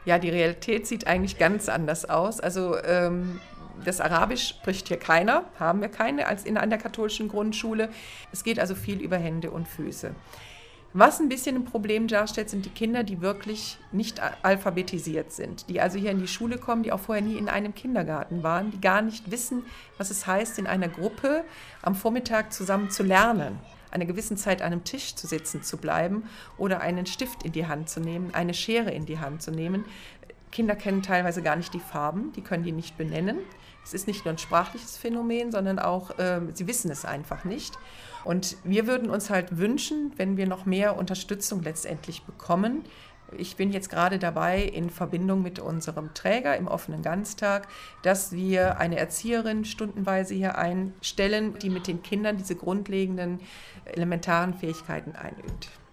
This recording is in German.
Ja, die Realität sieht eigentlich ganz anders aus. Also das Arabisch spricht hier keiner, haben wir keine an der katholischen Grundschule. Es geht also viel über Hände und Füße. Was ein bisschen ein Problem darstellt, sind die Kinder, die wirklich nicht alphabetisiert sind, die also hier in die Schule kommen, die auch vorher nie in einem Kindergarten waren, die gar nicht wissen, was es heißt, in einer Gruppe am Vormittag zusammen zu lernen, eine gewisse Zeit an einem Tisch zu sitzen zu bleiben oder einen Stift in die Hand zu nehmen, eine Schere in die Hand zu nehmen. Kinder kennen teilweise gar nicht die Farben, die können die nicht benennen. Es ist nicht nur ein sprachliches Phänomen, sondern auch, sie wissen es einfach nicht. Und wir würden uns halt wünschen, wenn wir noch mehr Unterstützung letztendlich bekommen. Ich bin jetzt gerade dabei, in Verbindung mit unserem Träger im offenen Ganztag, dass wir eine Erzieherin stundenweise hier einstellen, die mit den Kindern diese grundlegenden elementaren Fähigkeiten einübt.